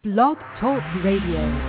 Blog Talk Radio.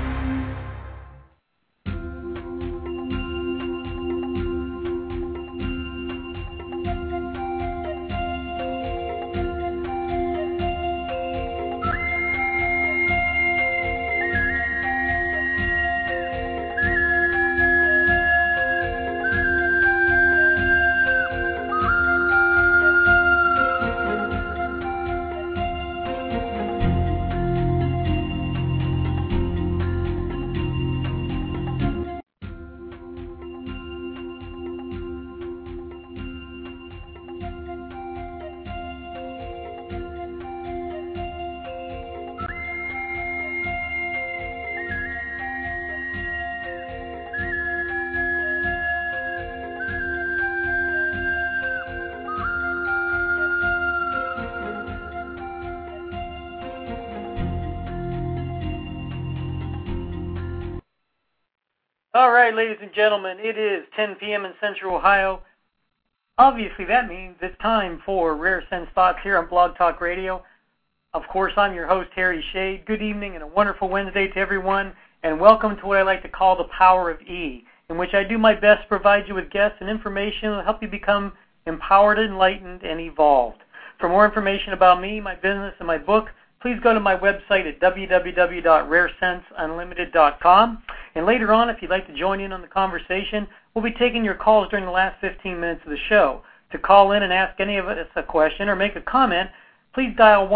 All right, ladies and gentlemen, it is 10 p.m. in Central Ohio. Obviously, that means it's time for Rare Sense Thoughts here on Blog Talk Radio. Of course, I'm your host, Harry Shade. Good evening and a wonderful Wednesday to everyone, and welcome to what I like to call the Power of E, in which I do my best to provide you with guests and information that will help you become empowered, enlightened, and evolved. For more information about me, my business, and my book, please go to my website at www.raresenseunlimited.com. And later on, if you'd like to join in on the conversation, we'll be taking your calls during the last 15 minutes of the show. To call in and ask any of us a question or make a comment, please dial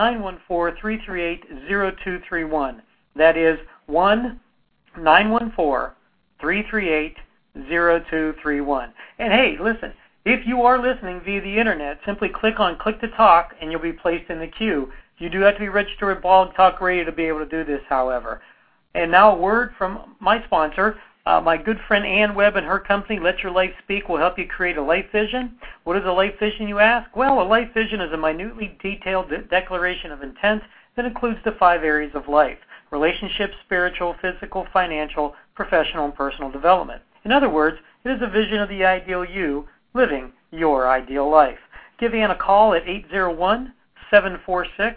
1-914-338-0231. That is 1-914-338-0231. And hey, listen, if you are listening via the internet, simply click on Click to Talk and you'll be placed in the queue. You do have to be registered with Blog Talk Radio to be able to do this, however. And now a word from my sponsor, my good friend Ann Webb and her company, Let Your Life Speak, will help you create a life vision. What is a life vision, you ask? Well, a life vision is a minutely detailed declaration of intent that includes the 5 areas of life: relationships, spiritual, physical, financial, professional, and personal development. In other words, it is a vision of the ideal you living your ideal life. Give Ann a call at 801-746-9350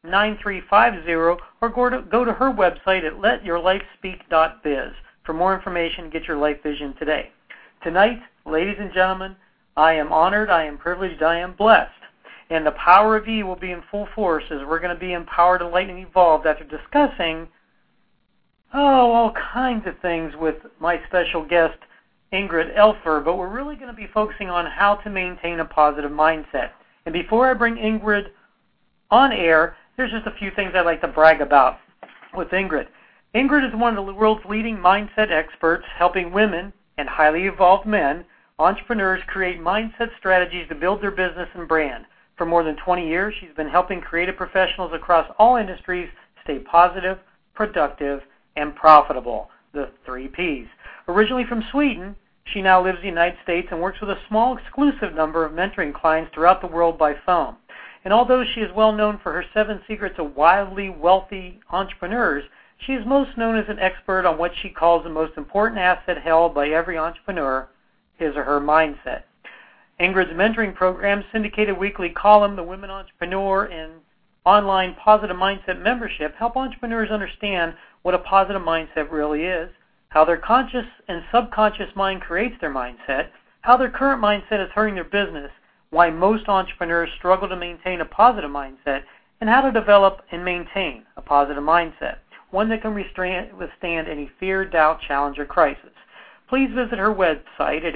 or go to her website at letyourlifespeak.biz. For more information, get your life vision today. Tonight, ladies and gentlemen, I am honored, I am privileged, I am blessed. And the Power of E will be in full force as we're going to be empowered, enlightened, and evolved after discussing all kinds of things with my special guest, Ingrid Elfer. But we're really going to be focusing on how to maintain a positive mindset. And before I bring Ingrid on air, there's just a few things I'd like to brag about with Ingrid. Ingrid is one of the world's leading mindset experts, helping women and highly evolved men, entrepreneurs, create mindset strategies to build their business and brand. For more than 20 years, she's been helping creative professionals across all industries stay positive, productive, and profitable, the 3 Ps. Originally from Sweden, she now lives in the United States and works with a small exclusive number of mentoring clients throughout the world by phone. And although she is well known for her 7 secrets of wildly wealthy entrepreneurs, she is most known as an expert on what she calls the most important asset held by every entrepreneur, his or her mindset. Ingrid's mentoring program, syndicated weekly column, The Women Entrepreneur, and online Positive Mindset membership help entrepreneurs understand what a positive mindset really is, how their conscious and subconscious mind creates their mindset, how their current mindset is hurting their business, why most entrepreneurs struggle to maintain a positive mindset, and how to develop and maintain a positive mindset, one that can withstand any fear, doubt, challenge, or crisis. Please visit her website at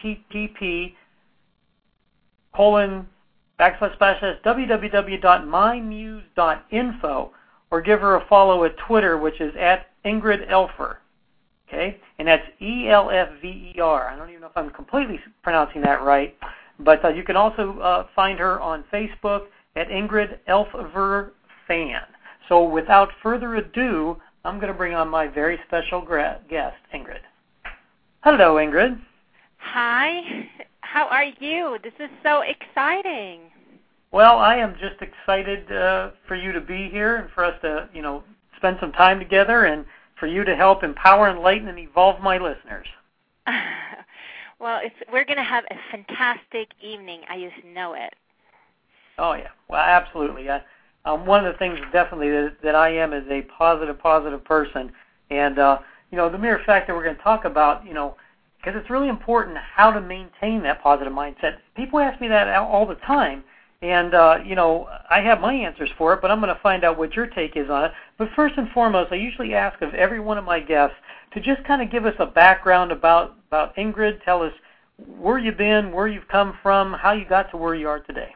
http://www.mymuse.info or give her a follow at Twitter, which is at Ingrid Elfer. Okay? And that's ELFVER. I don't even know if I'm completely pronouncing that right. But you can also find her on Facebook at Ingrid Elfer Fan. So without further ado, I'm going to bring on my very special guest, Ingrid. Hello, Ingrid. Hi. How are you? This is so exciting. Well, I am just excited for you to be here and for us to, spend some time together and for you to help empower, enlighten, and evolve my listeners. Well, we're going to have a fantastic evening. I just know it. Oh, yeah. Well, absolutely. one of the things definitely that I am is a positive person. And, the mere fact that we're going to talk about, because it's really important how to maintain that positive mindset. People ask me that all the time. And, I have my answers for it, but I'm going to find out what your take is on it. But first and foremost, I usually ask of every one of my guests to just kind of give us a background about Ingrid. Tell us where you've been, where you've come from, how you got to where you are today.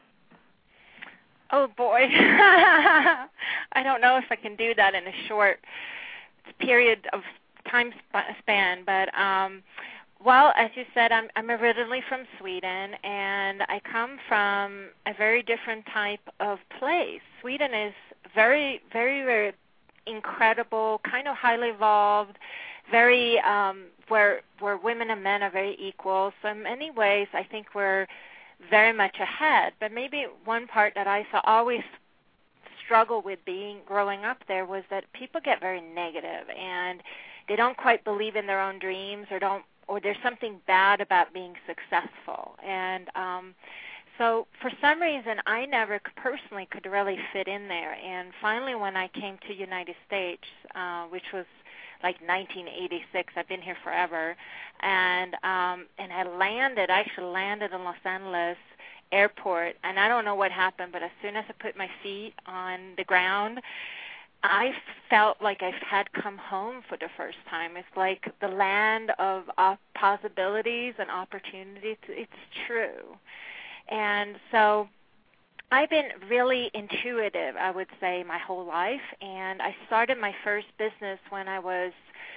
Oh, boy. I don't know if I can do that in a short period of time span, but well, as you said, I'm originally from Sweden, and I come from a very different type of place. Sweden is very, very, very incredible, kind of highly evolved, very where women and men are very equal. So in many ways, I think we're very much ahead. But maybe one part that I always struggle with growing up there was that people get very negative, and they don't quite believe in their own dreams, or there's something bad about being successful. And so for some reason, I never personally could really fit in there. And finally, when I came to United States, which was like 1986, I've been here forever, and I actually landed in Los Angeles airport, and I don't know what happened, but as soon as I put my feet on the ground, I felt like I had come home for the first time. It's like the land of possibilities and opportunities. It's true. And so I've been really intuitive, I would say, my whole life. And I started my first business when I was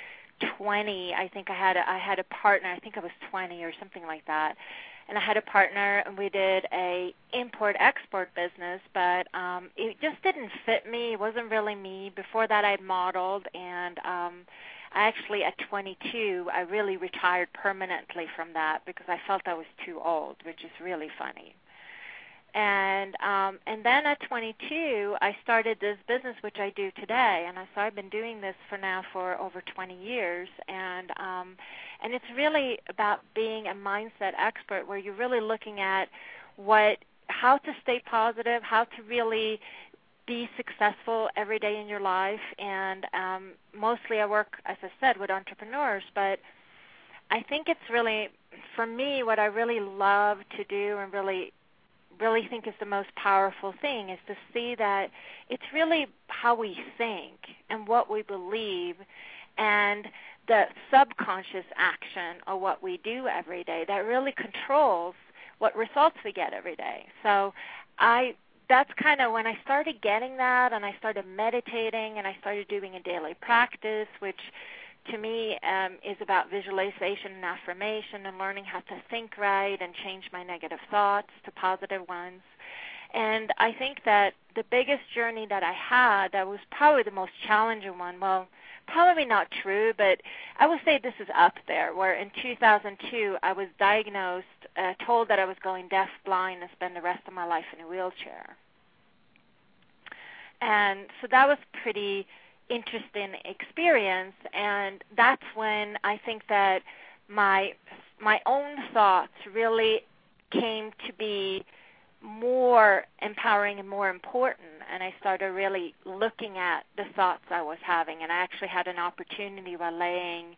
20. I think I had a partner. I think I was 20 or something like that. And I had a partner, and we did a import-export business, but it just didn't fit me. It wasn't really me. Before that, I'd modeled, and I actually, at 22, I really retired permanently from that because I felt I was too old, which is really funny. And then at 22, I started this business, which I do today, and so I've been doing this for over 20 years, and it's really about being a mindset expert, where you're really looking at how to stay positive, how to really be successful every day in your life, and mostly I work, as I said, with entrepreneurs, but I think it's really, for me, what I really love to do and really think is the most powerful thing is to see that it's really how we think and what we believe and the subconscious action of what we do every day that really controls what results we get every day. So that's kind of when I started getting that, and I started meditating, and I started doing a daily practice, which to me is about visualization and affirmation and learning how to think right and change my negative thoughts to positive ones. And I think that the biggest journey that I had, that was probably the most challenging one, well, probably not true, but I would say this is up there, where in 2002 I was diagnosed, told that I was going deaf, blind, and spend the rest of my life in a wheelchair. And so that was pretty interesting experience, and that's when I think that my own thoughts really came to be more empowering and more important, and I started really looking at the thoughts I was having. And I actually had an opportunity while laying,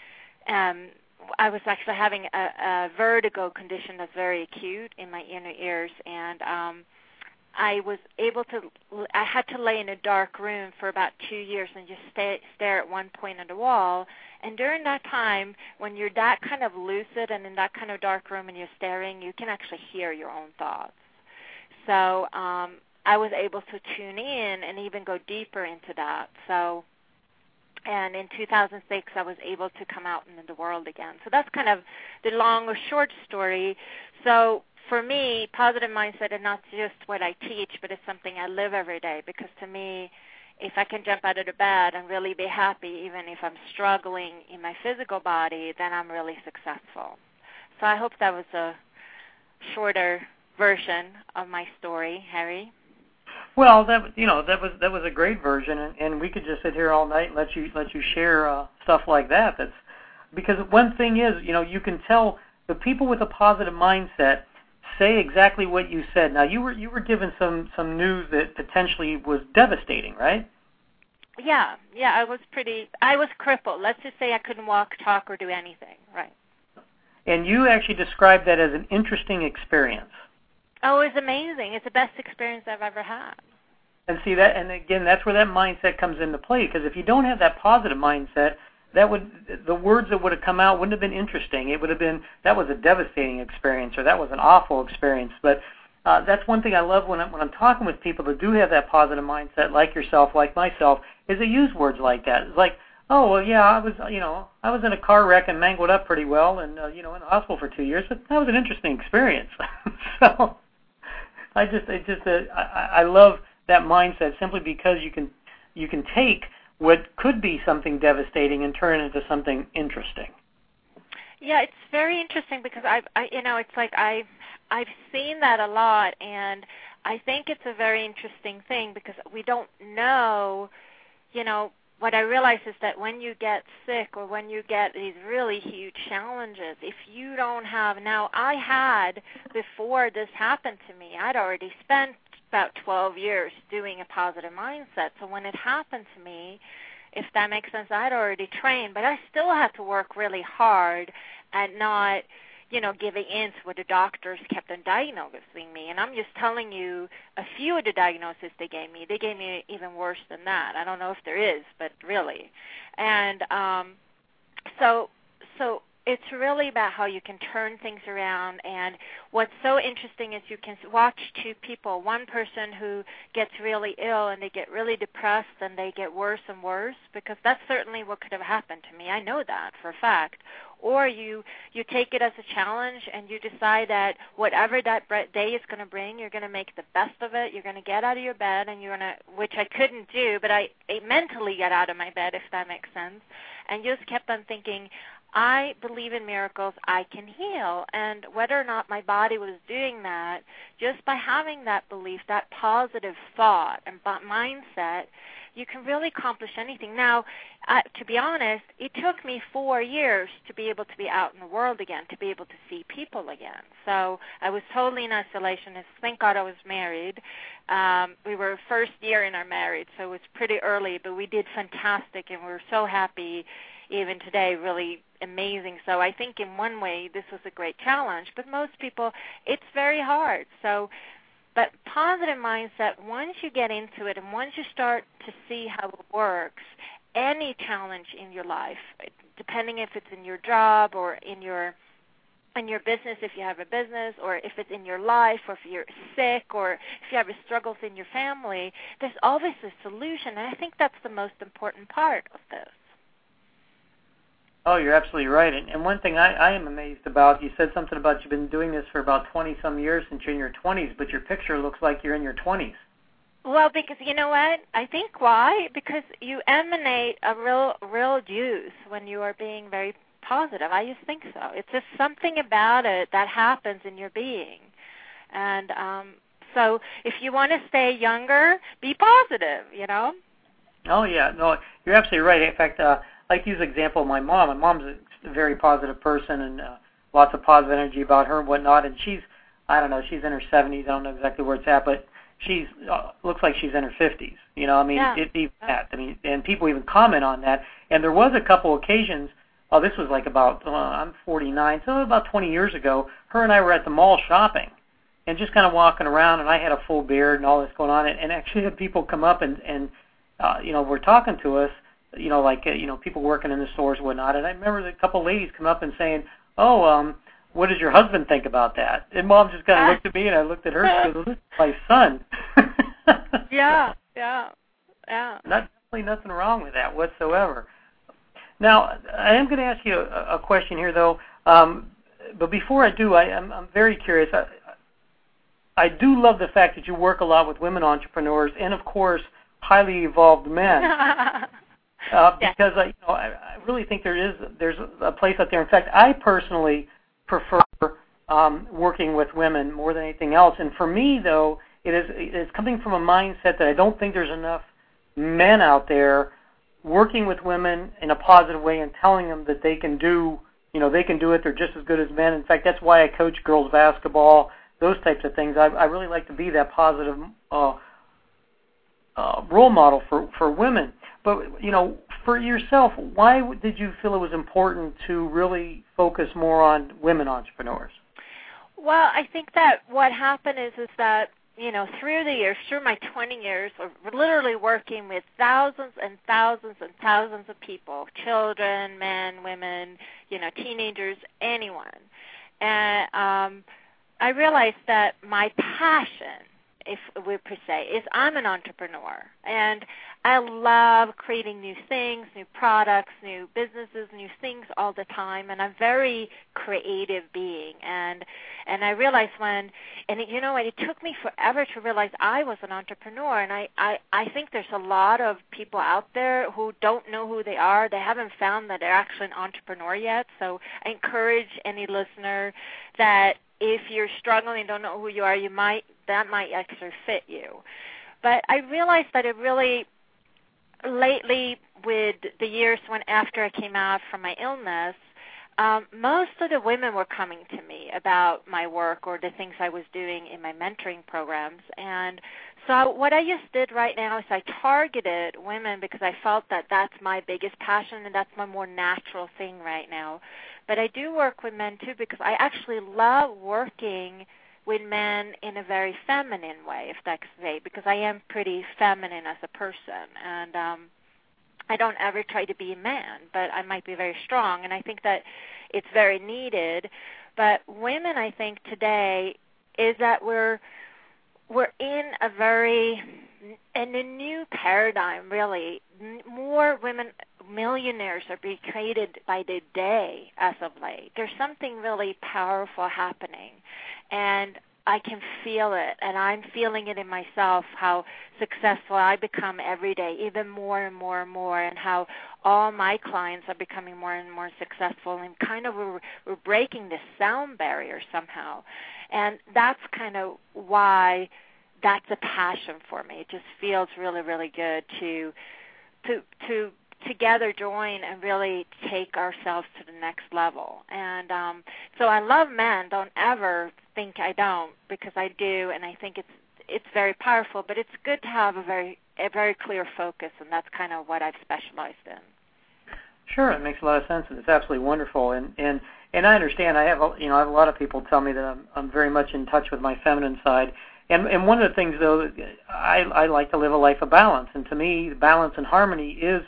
I was actually having a vertigo condition that's very acute in my inner ears, and I had to lay in a dark room for about 2 years and just stare at one point on the wall. And during that time, when you're that kind of lucid and in that kind of dark room and you're staring, you can actually hear your own thoughts. So I was able to tune in and even go deeper into that. And in 2006, I was able to come out into the world again. So that's kind of the long or short story. So for me, positive mindset is not just what I teach, but it's something I live every day, because to me, if I can jump out of the bed and really be happy, even if I'm struggling in my physical body, then I'm really successful. So I hope that was a shorter version of my story, Harry. Well, that was a great version, and we could just sit here all night and let you share stuff like that. That's because one thing is, you can tell the people with a positive mindset say exactly what you said. Now, you were given some news that potentially was devastating, right? Yeah, I was crippled. Let's just say I couldn't walk, talk, or do anything, right? And you actually described that as an interesting experience. Oh, it was amazing. It's the best experience I've ever had. And see that, and again, that's where that mindset comes into play. Because if you don't have that positive mindset, the words that would have come out wouldn't have been interesting. It would have been, that was a devastating experience, or that was an awful experience. But that's one thing I love when I'm talking with people that do have that positive mindset, like yourself, like myself, is they use words like that. It's like, oh, well, yeah, I was in a car wreck and mangled up pretty well, and in the hospital for 2 years. But that was an interesting experience. So I love that mindset, simply because you can take what could be something devastating and turn it into something interesting. Yeah, it's very interesting because it's like I've seen that a lot, and I think it's a very interesting thing because we don't know, what I realize is that when you get sick or when you get these really huge challenges, if you don't have, now I had, before this happened to me, I'd already spent about 12 years doing a positive mindset. So when it happened to me, if that makes sense, I'd already trained, but I still had to work really hard and not, giving in to what the doctors kept on diagnosing me. And I'm just telling you a few of the diagnoses they gave me. They gave me even worse than that. I don't know if there is, but really. And so it's really about how you can turn things around. And what's so interesting is you can watch two people, one person who gets really ill and they get really depressed and they get worse and worse, because that's certainly what could have happened to me. I know that for a fact. Or you take it as a challenge and you decide that whatever that day is going to bring, you're going to make the best of it. You're going to get out of your bed, and you're going to, which I couldn't do, but I mentally got out of my bed, if that makes sense, and just kept on thinking, I believe in miracles, I can heal. And whether or not my body was doing that, just by having that belief, that positive thought and mindset, you can really accomplish anything. Now, to be honest, it took me 4 years to be able to be out in the world again, to be able to see people again. So I was totally in isolation. Thank God I was married. We were first year in our marriage, so it was pretty early, but we did fantastic, and we were so happy even today, really amazing. So I think in one way this was a great challenge, but most people, it's very hard. But positive mindset, once you get into it and once you start to see how it works, any challenge in your life, depending if it's in your job or in your business, if you have a business, or if it's in your life, or if you're sick, or if you have struggles in your family, there's always a solution. And I think that's the most important part of this. Oh, you're absolutely right. And one thing I am amazed about, you said something about you've been doing this for about 20-some years since you're in your 20s, but your picture looks like you're in your 20s. Well, because you know what? I think why? Because you emanate a real juice when you are being very positive. I just think so. It's just something about it that happens in your being. And so if you want to stay younger, be positive, Oh, yeah. No, you're absolutely right. In fact, I like to use the example of my mom. My mom's a very positive person and lots of positive energy about her and whatnot. And she's in her 70s. I don't know exactly where it's at, but she's looks like she's in her 50s. Yeah. And people even comment on that. And there was a couple occasions. Oh, this was like about I'm 49, so about 20 years ago. Her and I were at the mall shopping, and just kind of walking around. And I had a full beard and all this going on. And actually had people come up and were talking to us. People working in the stores and whatnot. And I remember a couple of ladies come up and saying, "Oh, what does your husband think about that?" And Mom just kind of looked at me, and I looked at her and said, "This is my son." Yeah. Definitely nothing wrong with that whatsoever. Now, I am going to ask you a question here, though. But before I do, I'm very curious. I do love the fact that you work a lot with women entrepreneurs and, of course, highly evolved men. Because I really think there's a place out there. In fact, I personally prefer working with women more than anything else. And for me, though, it's coming from a mindset that I don't think there's enough men out there working with women in a positive way and telling them that they can do it. They're just as good as men. In fact, that's why I coach girls basketball. those types of things. I really like to be that positive role model for women. But, for yourself, why did you feel it was important to really focus more on women entrepreneurs? Well, I think that what happened is that, through the years, through my 20 years of literally working with thousands and thousands and thousands of people, children, men, women, teenagers, anyone. And I realized that my passion, if we per se, is I'm an entrepreneur. And I love creating new things, new products, new businesses, new things all the time. And I'm a very creative being. And I realized it took me forever to realize I was an entrepreneur. And I think there's a lot of people out there who don't know who they are. They haven't found that they're actually an entrepreneur yet. So I encourage any listener that if you're struggling and don't know who you are, that might actually fit you. But I realized that it really, lately with the years when after I came out from my illness, most of the women were coming to me about my work or the things I was doing in my mentoring programs. And so what I just did right now is I targeted women because I felt that that's my biggest passion and that's my more natural thing right now. But I do work with men too because I actually love working with men in a very feminine way, if that's right, because I am pretty feminine as a person. And I don't ever try to be a man, but I might be very strong. And I think that it's very needed. But women, I think, today is that we're in a new paradigm, really. More women, millionaires are being created by the day as of late. There's something really powerful happening, and I can feel it, and I'm feeling it in myself, how successful I become every day, even more and more and more, and how all my clients are becoming more and more successful, and kind of we're breaking the sound barrier somehow. And that's kind of why that's a passion for me. It just feels really, really good to together join and really take ourselves to the next level. And so I love men. Don't ever think I don't, because I do, and I think it's very powerful. But it's good to have a very clear focus, and that's kind of what I've specialized in. Sure, it makes a lot of sense, and it's absolutely wonderful. And I understand. I have a lot of people tell me that I'm very much in touch with my feminine side. And one of the things, though, I like to live a life of balance. And to me, balance and harmony is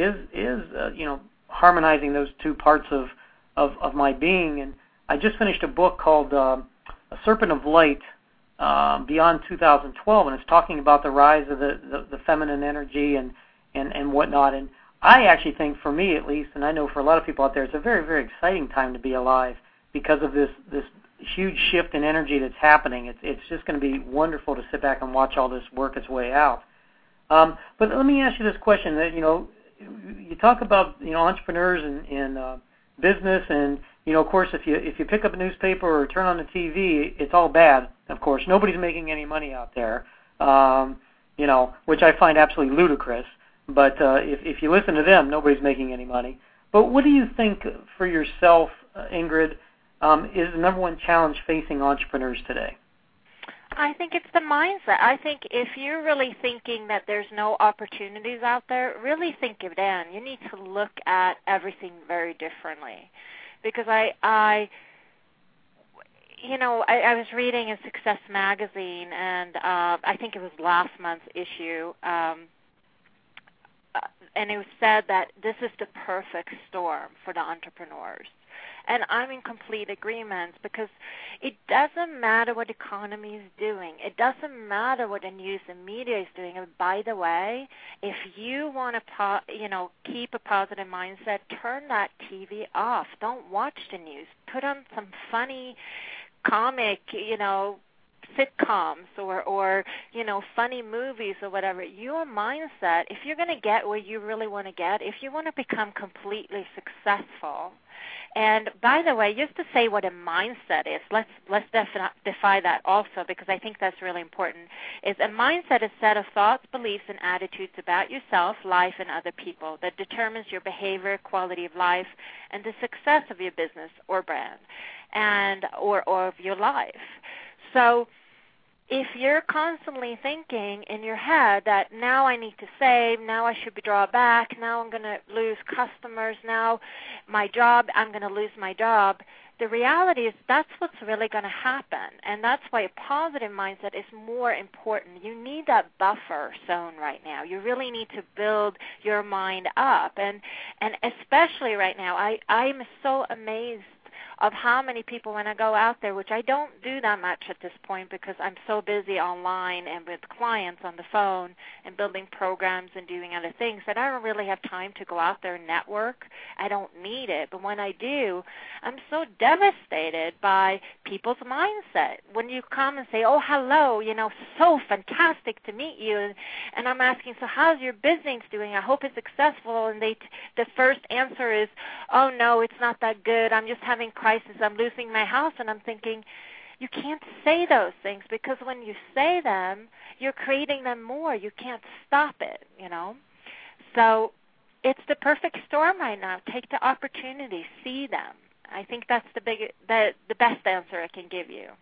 harmonizing those two parts of my being. And I just finished a book called A Serpent of Light Beyond 2012, and it's talking about the rise of the feminine energy and whatnot. And I actually think, for me at least, and I know for a lot of people out there, it's a very, very exciting time to be alive because of this huge shift in energy that's happening. It's just going to be wonderful to sit back and watch all this work its way out. But let me ask you this question: that you talk about entrepreneurs and business, and of course, if you pick up a newspaper or turn on the TV, it's all bad. Of course, nobody's making any money out there, which I find absolutely ludicrous. But if you listen to them, nobody's making any money. But what do you think for yourself, Ingrid, is the number one challenge facing entrepreneurs today? I think it's the mindset. I think if you're really thinking that there's no opportunities out there, really think it in. You need to look at everything very differently. Because I was reading in Success Magazine, and I think it was last month's issue, and it was said that this is the perfect storm for the entrepreneurs. And I'm in complete agreement, because it doesn't matter what the economy is doing. It doesn't matter what the news and media is doing. And by the way, if you want to keep a positive mindset, turn that TV off. Don't watch the news. Put on some funny comic, sitcoms or funny movies or whatever. Your mindset, if you're going to get where you really want to get, if you want to become completely successful. And by the way, just to say what a mindset is, let's define that also, because I think that's really important. Is a mindset a set of thoughts, beliefs, and attitudes about yourself, life, and other people that determines your behavior, quality of life, and the success of your business or brand, or of your life. So if you're constantly thinking in your head that now I need to save, now I should be draw back, now I'm going to lose customers, now my job, I'm going to lose my job, the reality is that's what's really going to happen. And that's why a positive mindset is more important. You need that buffer zone right now. You really need to build your mind up. And especially right now, I'm so amazed of how many people when I go out there, which I don't do that much at this point because I'm so busy online and with clients on the phone and building programs and doing other things that I don't really have time to go out there and network. I don't need it. But when I do, I'm so devastated by people's mindset. When you come and say, oh, hello, so fantastic to meet you. And I'm asking, so how's your business doing? I hope it's successful. And the first answer is, oh, no, it's not that good. I'm just having crisis. I'm losing my house. And I'm thinking, you can't say those things because when you say them, you're creating them more. You can't stop it, So it's the perfect storm right now. Take the opportunity. See them. I think that's the best answer I can give you.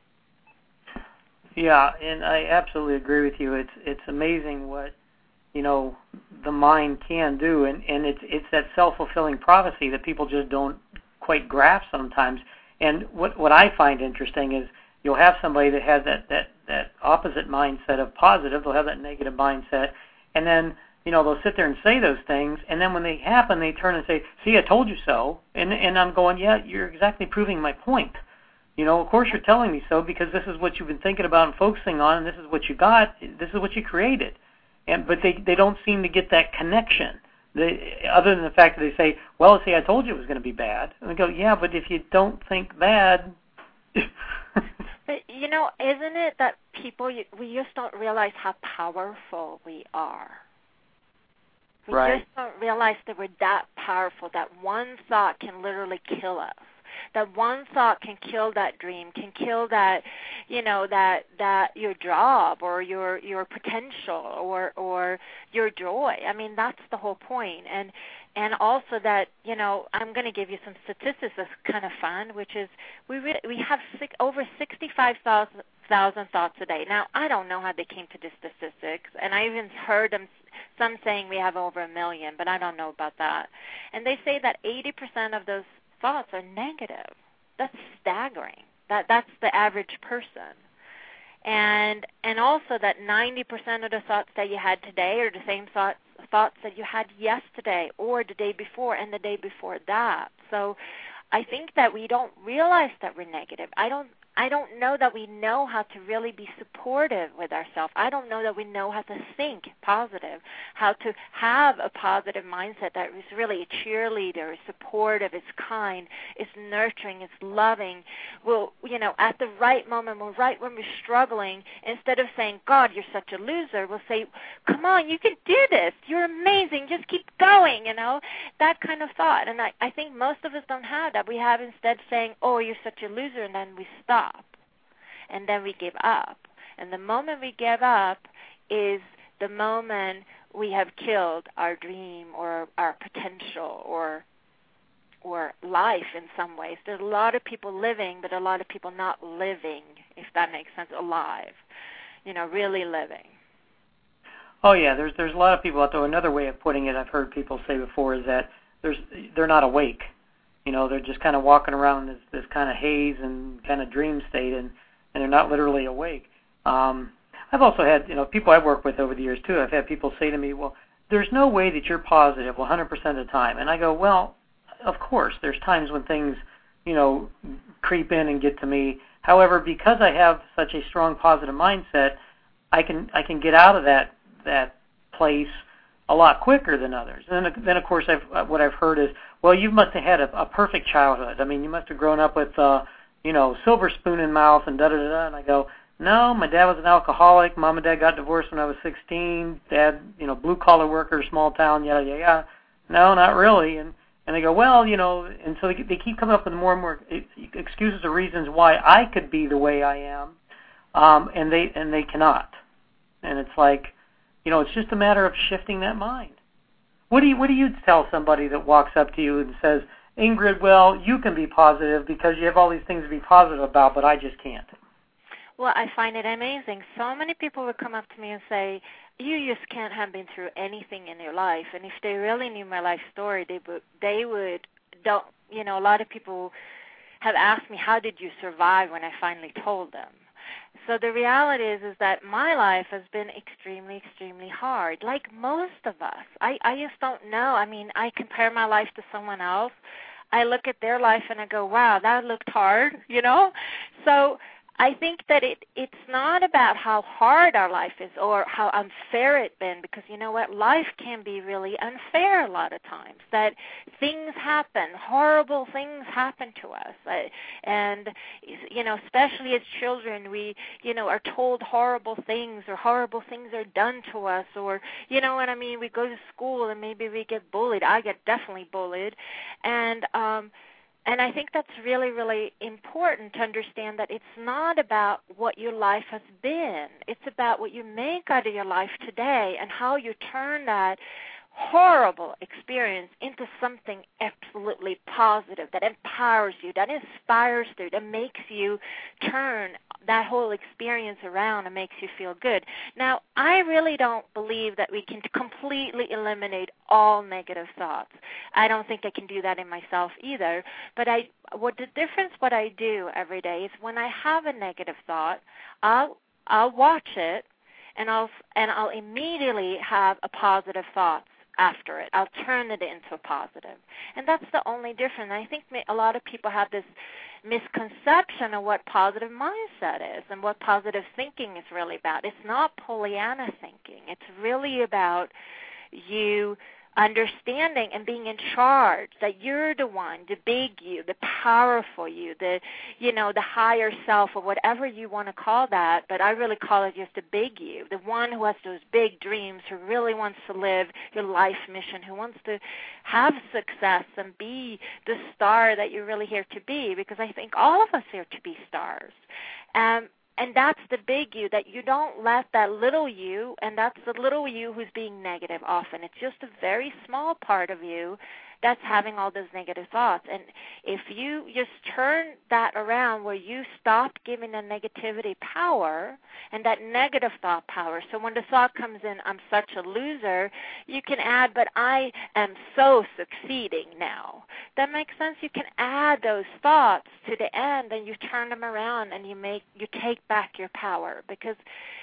Yeah, and I absolutely agree with you. It's amazing what the mind can do, and it's that self-fulfilling prophecy that people just don't quite grasp sometimes. And what I find interesting is you'll have somebody that has that opposite mindset of positive. They'll have that negative mindset, and then they'll sit there and say those things, and then when they happen, they turn and say, "See, I told you so." And I'm going, "Yeah, you're exactly proving my point. Of course you're telling me so because this is what you've been thinking about and focusing on, and this is what you got. This is what you created." But they don't seem to get that connection. Other than the fact that they say, well, see, I told you it was going to be bad. And they go, yeah, but if you don't think bad. But, isn't it that we just don't realize how powerful we are? We just don't realize that we're that powerful, that one thought can literally kill us. That one thought can kill that dream, can kill that, that your job or your potential or your joy. I mean, that's the whole point. And also that, I'm going to give you some statistics that's kind of fun, which is we have over 65,000 thoughts a day. Now, I don't know how they came to the statistics, and I even heard some saying we have over 1 million, but I don't know about that. And they say that 80% of those thoughts are negative. That's staggering. That's the average person. And also that 90% of the thoughts that you had today are the same thoughts that you had yesterday or the day before and the day before that. So I think that we don't realize that we're negative. I don't know that we know how to really be supportive with ourselves. I don't know that we know how to think positive, how to have a positive mindset that is really a cheerleader, is supportive, is kind, is nurturing, is loving. Well, at the right moment, right when we're struggling, instead of saying, God, you're such a loser, we'll say, come on, you can do this. You're amazing. Just keep going, that kind of thought. And I think most of us don't have that. We have instead saying, oh, you're such a loser, and then we stop. And then we give up. And the moment we give up is the moment we have killed our dream or our potential or life in some ways. There's a lot of people living, but a lot of people not living, if that makes sense, alive, really living. Oh, yeah, there's a lot of people out there. Another way of putting it I've heard people say before is that they're not awake. They're just kind of walking around this kind of haze and kind of dream state, and they're not literally awake. I've also had, people I've worked with over the years, too. I've had people say to me, well, there's no way that you're positive 100% of the time. And I go, well, of course, there's times when things, creep in and get to me. However, because I have such a strong positive mindset, I can get out of that place a lot quicker than others. And then of course, what I've heard is, well, you must have had a perfect childhood. I mean, you must have grown up with, silver spoon in mouth and da-da-da-da. And I go, no, my dad was an alcoholic. Mom and dad got divorced when I was 16. Dad, blue-collar worker, small town, yada, yada, yada. No, not really. And they go, well, and so they keep coming up with more and more excuses or reasons why I could be the way I am, and they cannot. And it's like, it's just a matter of shifting that mind. What do you tell somebody that walks up to you and says, Ingrid, well, you can be positive because you have all these things to be positive about, but I just can't? Well, I find it amazing. So many people would come up to me and say, you just can't have been through anything in your life. And if they really knew my life story, they would don't, a lot of people have asked me, how did you survive, when I finally told them. So the reality is that my life has been extremely, extremely hard, like most of us. I just don't know. I mean, I compare my life to someone else. I look at their life and I go, wow, that looked hard, So I think that it's not about how hard our life is or how unfair it's been, because you know what? Life can be really unfair a lot of times, that things happen, horrible things happen to us. And, especially as children, we, are told horrible things, or horrible things are done to us, or, you know what I mean? We go to school and maybe we get bullied. I get definitely bullied. And I think that's really, really important to understand that it's not about what your life has been. It's about what you make out of your life today and how you turn that horrible experience into something absolutely positive that empowers you, that inspires you, that makes you turn that whole experience around and makes you feel good. Now, I really don't believe that we can completely eliminate all negative thoughts. I don't think I can do that in myself either. But what I do every day is when I have a negative thought, I'll watch it and I'll immediately have a positive thought after it. I'll turn it into a positive. And that's the only difference. I think a lot of people have this misconception of what positive mindset is and what positive thinking is really about. It's not Pollyanna thinking. It's really about you understanding and being in charge, that you're the one, the big you, the powerful you, the higher self, or whatever you want to call that, but I really call it just the big you, the one who has those big dreams, who really wants to live your life mission, who wants to have success and be the star that you're really here to be, because I think all of us are here to be stars. And that's the big you, that you don't let that little you, and that's the little you who's being negative often. It's just a very small part of you that's having all those negative thoughts. And if you just turn that around, where you stop giving the negativity power and that negative thought power, so when the thought comes in, I'm such a loser, you can add, but I am so succeeding now. That makes sense? You can add those thoughts to the end, and you turn them around, and you take back your power, because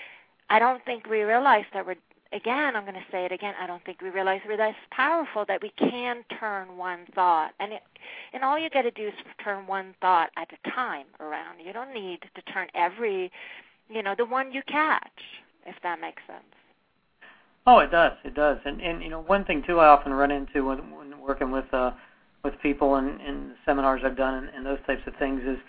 I don't think we realize that I'm going to say it again, I don't think we realize we're that powerful, that we can turn one thought. And all you got to do is turn one thought at a time around. You don't need to turn every, the one you catch, if that makes sense. Oh, it does. It does. And one thing, too, I often run into when working with people in seminars I've done and those types of things is,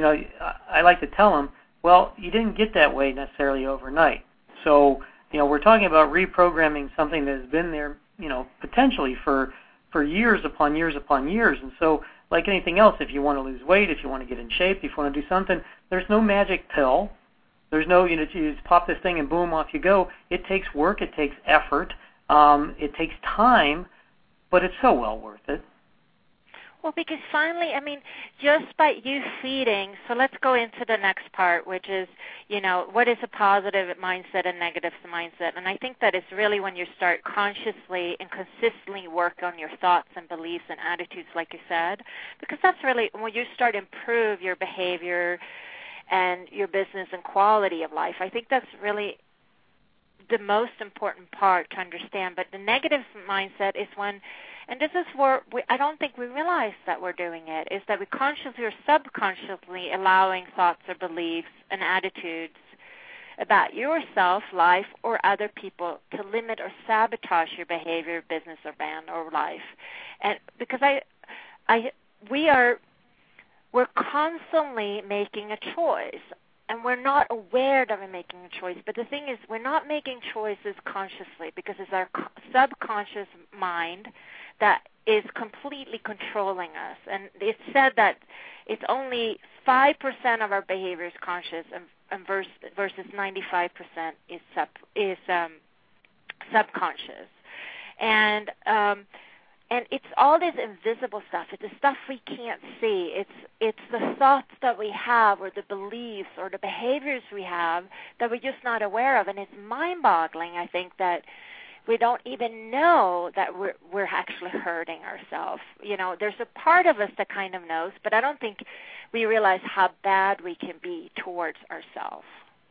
I like to tell them, well, you didn't get that way necessarily overnight. So, we're talking about reprogramming something that has been there, potentially for years upon years upon years. And so, like anything else, if you want to lose weight, if you want to get in shape, if you want to do something, there's no magic pill. There's no, you just pop this thing and boom, off you go. It takes work. It takes effort. It takes time, but it's so well worth it. Well, because finally, just by you feeding, so let's go into the next part, which is, what is a positive mindset and negative mindset? And I think that it's really when you start consciously and consistently work on your thoughts and beliefs and attitudes, like you said, because that's really when you start to improve your behavior and your business and quality of life. I think that's really the most important part to understand. But the negative mindset is when, and this is where I don't think we realize that we're doing it, is that we consciously or subconsciously allowing thoughts or beliefs and attitudes about yourself, life, or other people to limit or sabotage your behavior, business, or brand, or life. And because we're constantly making a choice, and we're not aware that we're making a choice. But the thing is, we're not making choices consciously, because it's our subconscious mind that is completely controlling us. And it's said that it's only 5% of our behavior is conscious, and versus 95% is subconscious. And And it's all this invisible stuff. It's the stuff we can't see. It's the thoughts that we have, or the beliefs, or the behaviors we have that we're just not aware of. And it's mind-boggling, I think, that we don't even know that we're actually hurting ourselves. You know, there's a part of us that kind of knows, but I don't think we realize how bad we can be towards ourselves.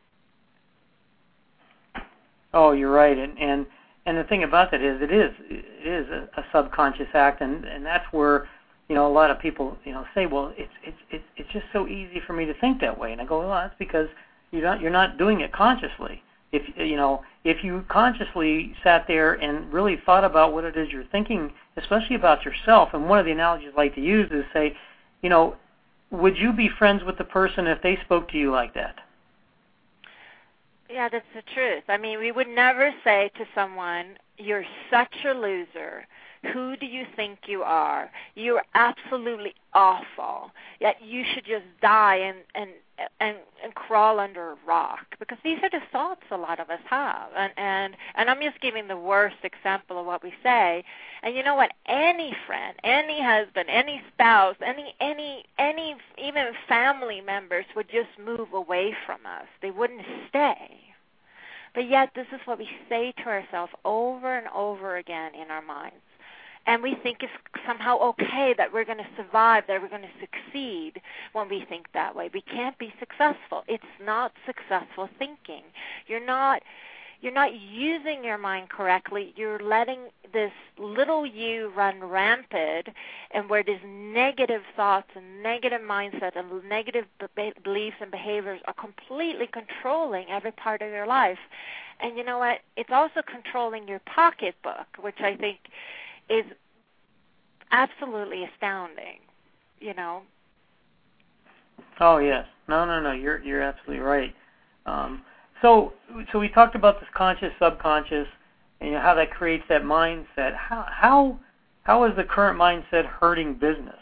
Oh, you're right, and the thing about that is it is a subconscious act, and that's where, you know, a lot of people, you know, say, well, it's just so easy for me to think that way, and I go, well, that's because you're not doing it consciously. If you consciously sat there and really thought about what it is you're thinking, especially about yourself, and one of the analogies I like to use is say, you know, would you be friends with the person if they spoke to you like that? Yeah, that's the truth. I mean, we would never say to someone, you're such a loser. Who do you think you are? You're absolutely awful. Yet you should just die and crawl under a rock. Because these are the thoughts a lot of us have. And I'm just giving the worst example of what we say. And you know what? Any friend, any husband, any spouse, any even family members would just move away from us. They wouldn't stay. But yet this is what we say to ourselves over and over again in our minds. And we think it's somehow okay that we're going to survive, that we're going to succeed when we think that way. We can't be successful. It's not successful thinking. You're not using your mind correctly. You're letting this little you run rampant, and where these negative thoughts and negative mindset and negative beliefs and behaviors are completely controlling every part of your life. And you know what? It's also controlling your pocketbook, which I think is absolutely astounding, you know. Oh yes, no. You're absolutely right. So we talked about this conscious, subconscious, and how that creates that mindset. How is the current mindset hurting business?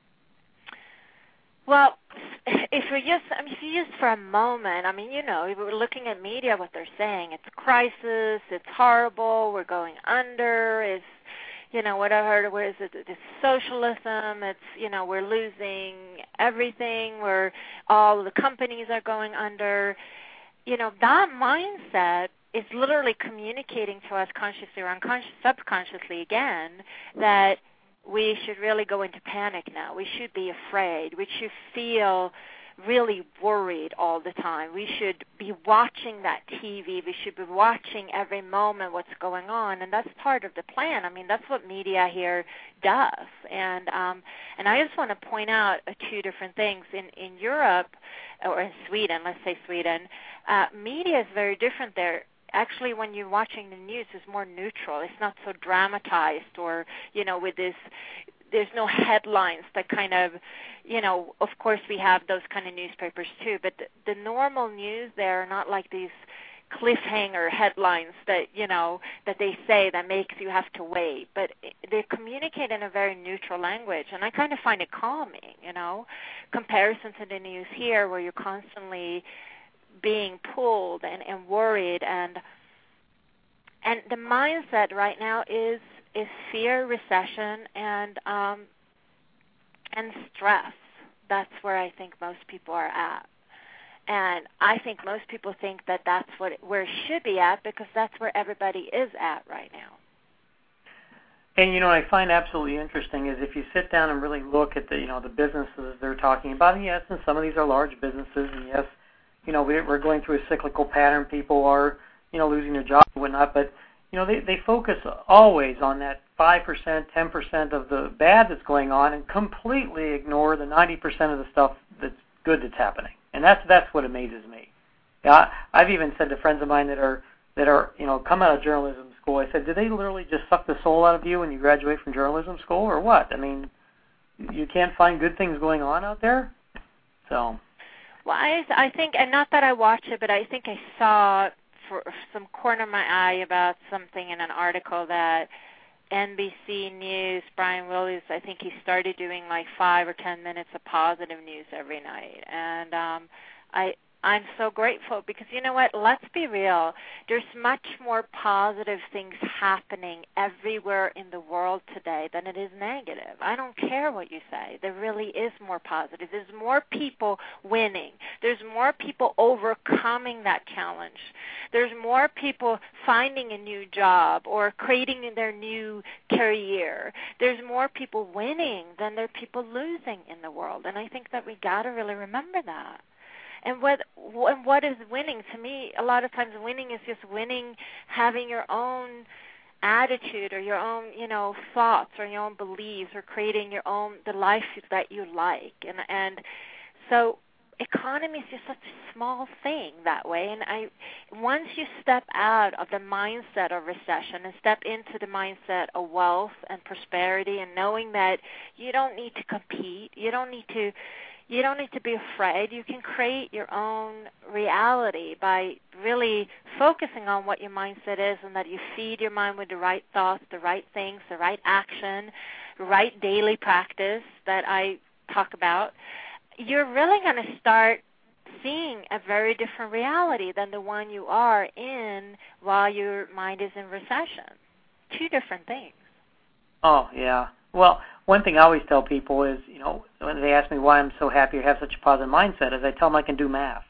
Well, if you just for a moment, I mean, you know, we're looking at media, what they're saying, it's a crisis, it's horrible, we're going under, it's, you know, what I heard, where is it? It's socialism. It's, you know, we're losing everything. All the companies are going under. You know, that mindset is literally communicating to us consciously or subconsciously again that we should really go into panic now. We should be afraid. We should feel really worried all the time. We should be watching that TV. We should be watching every moment what's going on, and that's part of the plan. I mean, that's what media here does. And I just want to point out two different things. In Europe, or in Sweden, let's say Sweden, media is very different there. Actually, when you're watching the news, it's more neutral. It's not so dramatized or, you know, with this, there's no headlines that kind of, you know, of course we have those kind of newspapers too, but the normal news there are not like these cliffhanger headlines that, you know, that they say that makes you have to wait. But they communicate in a very neutral language, and I kind of find it calming, you know, comparison to the news here where you're constantly being pulled and worried, and the mindset right now is fear, recession, and stress. That's where I think most people are at, and I think most people think that that's where it should be at, because that's where everybody is at right now. And you know, I find absolutely interesting is if you sit down and really look at the businesses they're talking about. And yes, and some of these are large businesses, and yes, you know, we're going through a cyclical pattern. People are, you know, losing their jobs and whatnot, but you know, they focus always on that 5%, 10% of the bad that's going on, and completely ignore the 90% of the stuff that's good that's happening. And that's what amazes me. Yeah, I've even said to friends of mine that are you know, come out of journalism school, I said, do they literally just suck the soul out of you when you graduate from journalism school, or what? I mean, you can't find good things going on out there? So. Well, I think, and not that I watch it, but I think I saw for some corner of my eye about something in an article that NBC News, Brian Williams, I think he started doing like 5 or 10 minutes of positive news every night. And I'm so grateful because you know what? Let's be real. There's much more positive things happening everywhere in the world today than it is negative. I don't care what you say. There really is more positive. There's more people winning. There's more people overcoming that challenge. There's more people finding a new job or creating their new career. There's more people winning than there are people losing in the world. And I think that we got to really remember that. And what is winning? To me, a lot of times winning is just winning, having your own attitude or your own, thoughts or your own beliefs or creating the life that you like. And so economy is just such a small thing that way. And once you step out of the mindset of recession and step into the mindset of wealth and prosperity and knowing that you don't need to compete, you don't need to be afraid. You can create your own reality by really focusing on what your mindset is and that you feed your mind with the right thoughts, the right things, the right action, the right daily practice that I talk about. You're really going to start seeing a very different reality than the one you are in while your mind is in recession. Two different things. Oh, yeah. Well, one thing I always tell people is, when they ask me why I'm so happy or have such a positive mindset, is I tell them I can do math.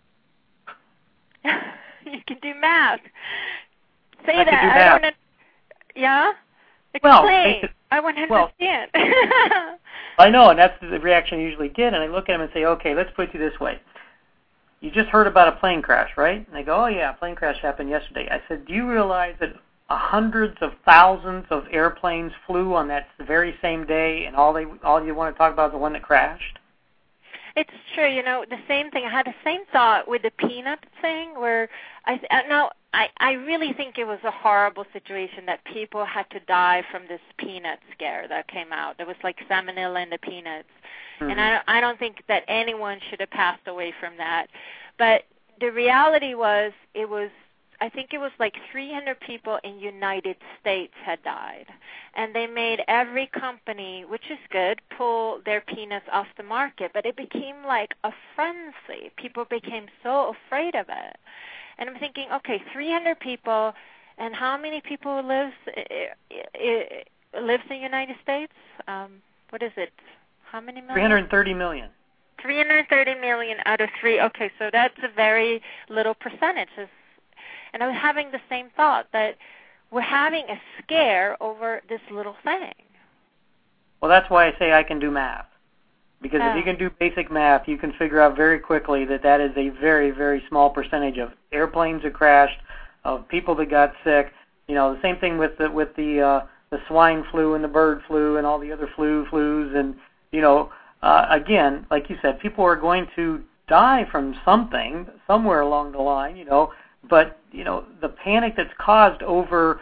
You can do math. Say I that. Can do math. Yeah? Explain. Well, I want to understand. I know, and that's the reaction I usually get, and I look at them and say, okay, let's put it this way. You just heard about a plane crash, right? And they go, oh, yeah, a plane crash happened yesterday. I said, do you realize that hundreds of thousands of airplanes flew on that very same day, and all you want to talk about is the one that crashed? It's true. The same thing. I had the same thought with the peanut thing where I really think it was a horrible situation that people had to die from this peanut scare that came out. There was like salmonella in the peanuts. Mm-hmm. And I don't think that anyone should have passed away from that. But the reality was I think it was like 300 people in United States had died. And they made every company, which is good, pull their peanuts off the market. But it became like a frenzy. People became so afraid of it. And I'm thinking, okay, 300 people, and how many people lives in the United States? What is it? How many million? 330 million. 330 million out of 3. Okay, so that's a very little percentage. And I was having the same thought that we're having a scare over this little thing. Well, that's why I say I can do math. Because if you can do basic math, you can figure out very quickly that is a very, very small percentage of airplanes that crashed, of people that got sick. The same thing with the swine flu and the bird flu and all the other flus. And, again, like you said, people are going to die from something somewhere along the line, But, the panic that's caused over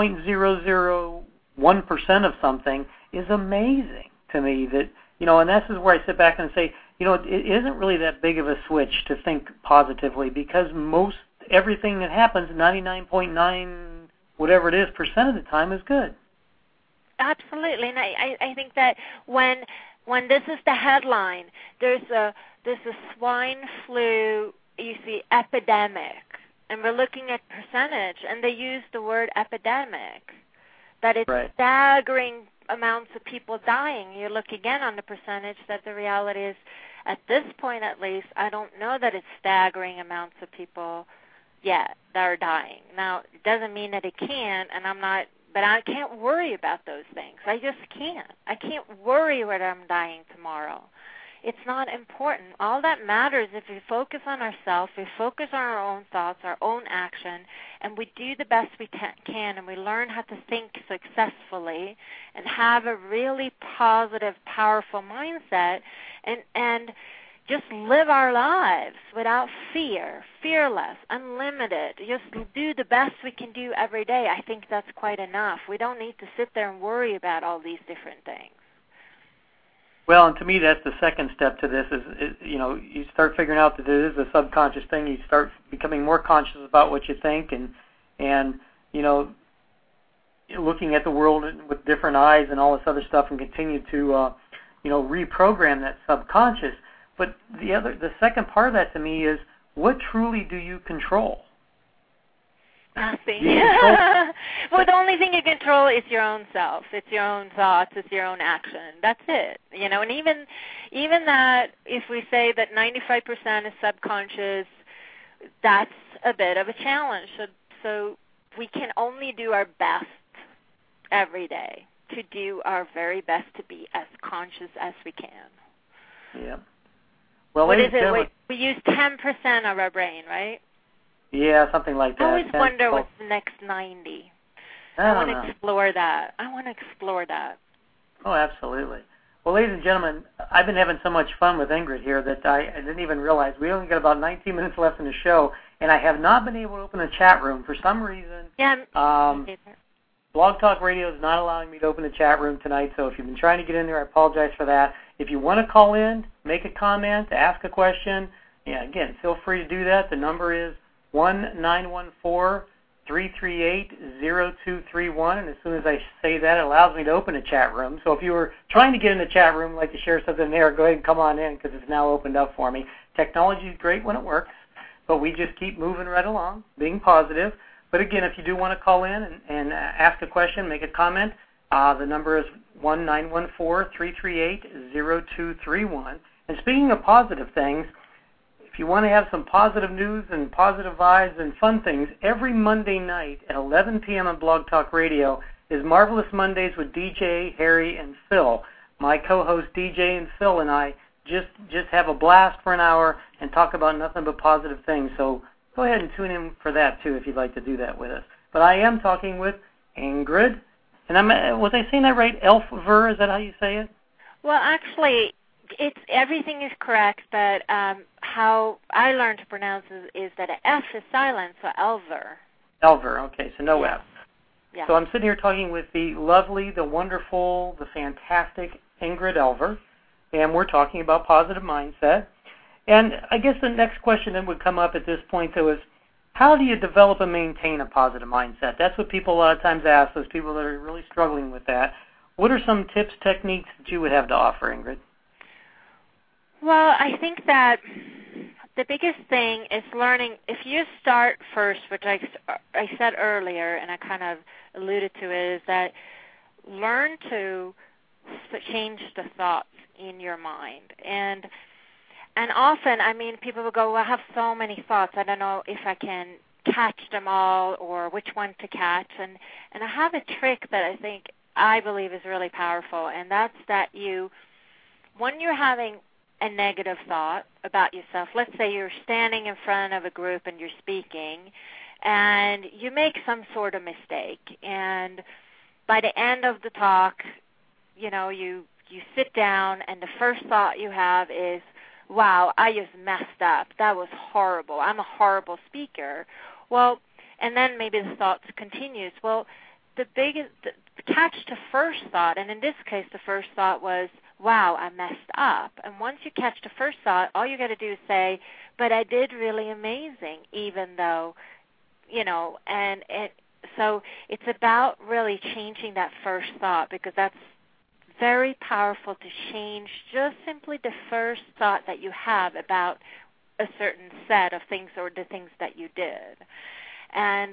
0.001% of something is amazing to me that, and this is where I sit back and say, it isn't really that big of a switch to think positively because everything that happens, 99.9 whatever it is % of the time is good. Absolutely. And I think that when this is the headline, there's a swine flu, epidemic. And we're looking at percentage, and they use the word epidemic, that it's staggering amounts of people dying. You look again on the percentage that the reality is, at this point at least, I don't know that it's staggering amounts of people yet that are dying. Now, it doesn't mean that it can't, but I can't worry about those things. I just can't. I can't worry whether I'm dying tomorrow. It's not important. All that matters if we focus on ourselves, we focus on our own thoughts, our own action, and we do the best we can, and we learn how to think successfully and have a really positive, powerful mindset, and just live our lives without fear, fearless, unlimited. Just do the best we can do every day. I think that's quite enough. We don't need to sit there and worry about all these different things. Well, and to me, that's the second step to this is you start figuring out that it is a subconscious thing. You start becoming more conscious about what you think and looking at the world with different eyes and all this other stuff and continue to, reprogram that subconscious. But the second part of that to me is what truly do you control? Nothing. Well, the only thing you control is your own self. It's your own thoughts. It's your own action. That's it. And even that, if we say that 95% is subconscious, that's a bit of a challenge. So we can only do our best every day to do our very best to be as conscious as we can. Yeah. Well, what is it? We use 10% of our brain, right? Yeah, something like that. I always wonder what's the next 90. I want to explore that. Oh, absolutely. Well, ladies and gentlemen, I've been having so much fun with Ingrid here that I didn't even realize we only got about 19 minutes left in the show, and I have not been able to open the chat room for some reason. Yeah. Blog Talk Radio is not allowing me to open the chat room tonight, so if you've been trying to get in there, I apologize for that. If you want to call in, make a comment, ask a question, again, feel free to do that. The number is 1-914-338-0231, and as soon as I say that, it allows me to open a chat room. So if you were trying to get in the chat room, like to share something there, go ahead and come on in because it's now opened up for me. Technology is great when it works, but we just keep moving right along, being positive. But again, if you do want to call in and ask a question, make a comment, the number is 1-914-338-0231. And speaking of positive things, if you want to have some positive news and positive vibes and fun things, every Monday night at 11 p.m. on Blog Talk Radio is Marvelous Mondays with DJ, Harry, and Phil. My co-host DJ and Phil and I just have a blast for an hour and talk about nothing but positive things. So go ahead and tune in for that, too, if you'd like to do that with us. But I am talking with Ingrid. And was I saying that right? Elfver, is that how you say it? Well, actually, everything is correct, but how I learned to pronounce it is that an F is silent, so Elver. Elver, okay, so no F. Yeah. So I'm sitting here talking with the lovely, the wonderful, the fantastic Ingrid Elver, and we're talking about positive mindset. And I guess the next question that would come up at this point, though, is how do you develop and maintain a positive mindset? That's what people a lot of times ask, those people that are really struggling with that. What are some tips, techniques that you would have to offer, Ingrid? Well, I think that the biggest thing is learning. If you start first, which I said earlier, and I kind of alluded to it, is that learn to change the thoughts in your mind. And often, people will go, well, I have so many thoughts. I don't know if I can catch them all or which one to catch. And I have a trick that I believe is really powerful, and that's that when you're having a negative thought about yourself, let's say you're standing in front of a group and you're speaking, and you make some sort of mistake, and by the end of the talk, you sit down, and the first thought you have is, wow, I just messed up. That was horrible. I'm a horrible speaker. Well, and then maybe the thought continues. Well, catch the first thought, and in this case, the first thought was, wow, I messed up. And once you catch the first thought, all you got to do is say, but I did really amazing, even though, and so it's about really changing that first thought, because that's very powerful to change just simply the first thought that you have about a certain set of things or the things that you did. And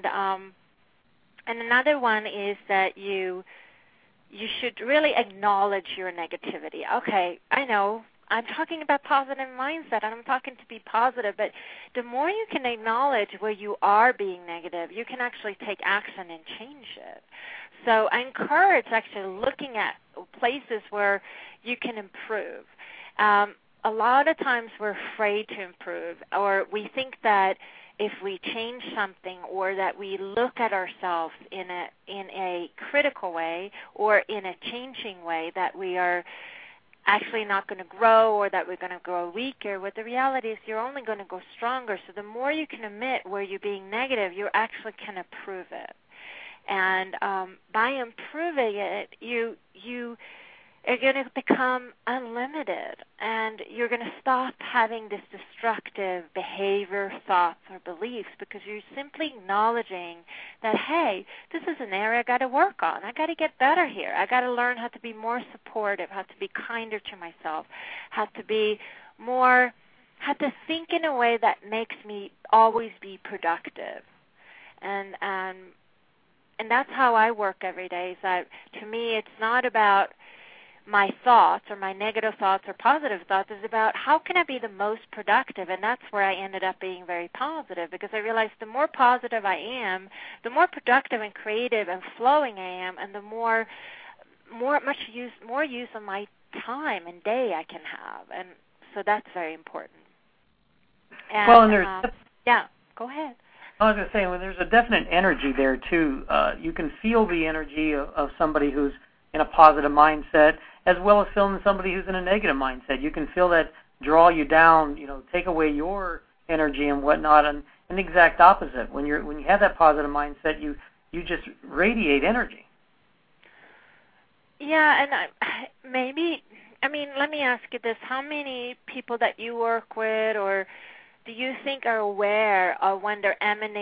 another one is that you should really acknowledge your negativity. Okay, I know I'm talking about positive mindset, and I'm talking to be positive, but the more you can acknowledge where you are being negative, you can actually take action and change it. So I encourage actually looking at places where you can improve. A lot of times we're afraid to improve, or we think that if we change something, or that we look at ourselves in a critical way or in a changing way, that we are actually not going to grow, or that we're going to grow weaker. What the reality is, you're only going to go stronger. So the more you can admit where you're being negative, you actually can improve it. And by improving it, you are going to become unlimited, and you're going to stop having this destructive behavior, thoughts, or beliefs, because you're simply acknowledging that, hey, this is an area I got to work on. I got to get better here. I got to learn how to be more supportive, how to be kinder to myself, how to be more have to think in a way that makes me always be productive. And that's how I work every day. Is that to me, it's not about my thoughts or my negative thoughts or positive thoughts. It's about how can I be the most productive, and that's where I ended up being very positive, because I realized the more positive I am, the more productive and creative and flowing I am, and the more use of my time and day I can have, and so that's very important. And, well, and there's yeah, go ahead. I was going to say, well, there's a definite energy there too. You can feel the energy of somebody who's in a positive mindset, as well as feeling somebody who's in a negative mindset. You can feel that draw you down, take away your energy and whatnot, and the exact opposite. When you have that positive mindset, you just radiate energy. Yeah, and let me ask you this: how many people that you work with, or do you think are aware of when they're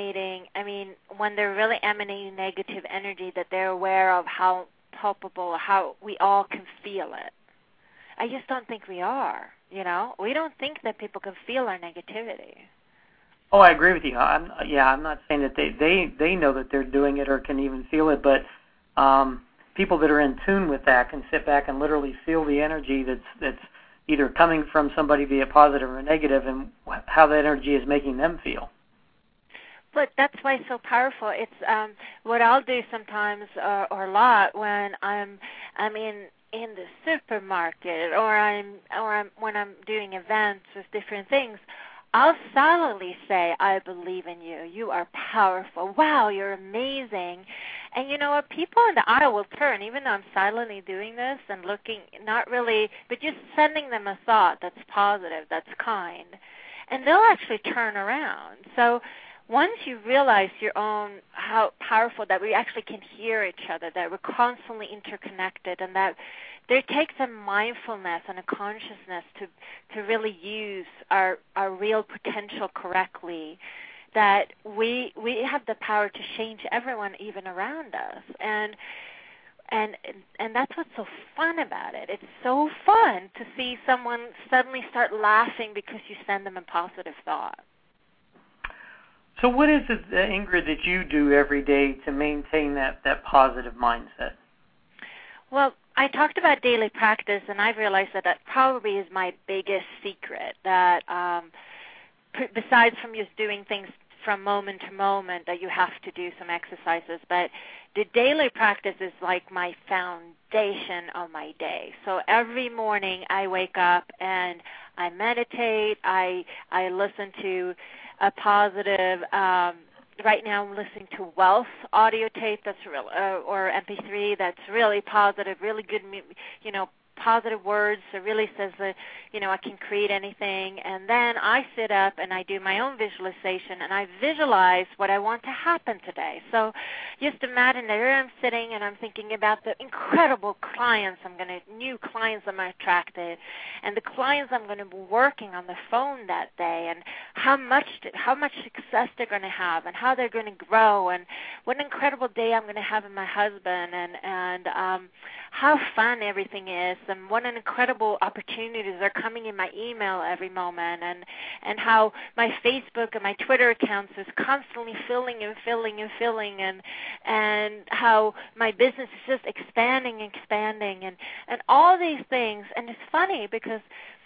when they're really emanating negative energy, that they're aware of how palpable, how we all can feel it? I just don't think we are, We don't think that people can feel our negativity. Oh, I agree with you. I'm not saying that they know that they're doing it or can even feel it, but people that are in tune with that can sit back and literally feel the energy that's either coming from somebody, be it positive or negative, and how that energy is making them feel. But that's why it's so powerful. It's what I'll do sometimes, or a lot, when I'm in the supermarket, or when I'm doing events with different things. I'll silently say, I believe in you. You are powerful. Wow, you're amazing. And you know what? People in the aisle will turn, even though I'm silently doing this and looking, not really, but just sending them a thought that's positive, that's kind. And they'll actually turn around. So once you realize your own, how powerful that we actually can hear each other, that we're constantly interconnected, and that there takes a mindfulness and a consciousness to really use our real potential correctly, that we have the power to change everyone even around us. And that's what's so fun about it. It's so fun to see someone suddenly start laughing because you send them a positive thought. So what is it, Ingrid, that you do every day to maintain that positive mindset? Well, I talked about daily practice, and I've realized that probably is my biggest secret, that besides from just doing things from moment to moment, that you have to do some exercises, but the daily practice is like my foundation of my day. So every morning I wake up and I meditate, I listen to a positive, right now I'm listening to Wealth audio tape that's real, or MP3 that's really positive, really good, positive words. It really says that, I can create anything. And then I sit up and I do my own visualization, and I visualize what I want to happen today. So just imagine that I'm sitting and I'm thinking about the incredible clients new clients I'm going to attract, and the clients I'm going to be working on the phone that day, and how much success they're going to have, and how they're going to grow, and what an incredible day I'm going to have with my husband, and how fun everything is, and what an incredible opportunities are coming in my email every moment, and how my Facebook and my Twitter accounts is constantly filling, and how my business is just expanding, and all these things. And it's funny because,